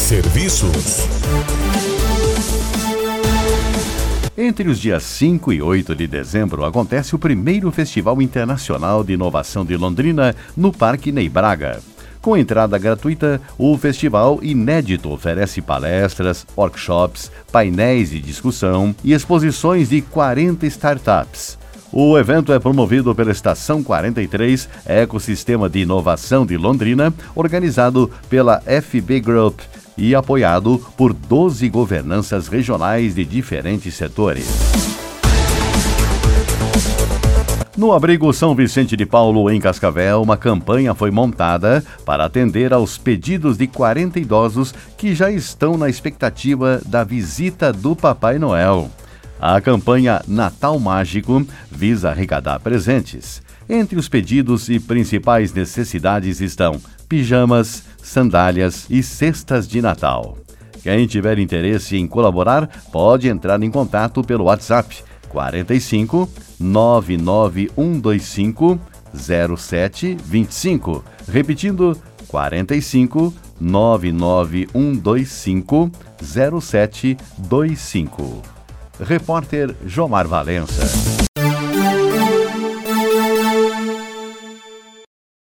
Serviços. Entre os dias 5 e 8 de dezembro acontece o primeiro Festival Internacional de Inovação de Londrina no Parque Ney Braga. Com entrada gratuita, o festival inédito oferece palestras, workshops, painéis de discussão e exposições de 40 startups. O evento é promovido pela Estação 43, Ecossistema de Inovação de Londrina, organizado pela FB Group e apoiado por 12 governanças regionais de diferentes setores. No abrigo São Vicente de Paulo, em Cascavel, uma campanha foi montada para atender aos pedidos de 40 idosos que já estão na expectativa da visita do Papai Noel. A campanha Natal Mágico visa arrecadar presentes. Entre os pedidos e principais necessidades estão pijamas, sandálias e cestas de Natal. Quem tiver interesse em colaborar pode entrar em contato pelo WhatsApp 45 99125 0725. Repetindo, 45 99125 0725. Repórter Jomar Valença.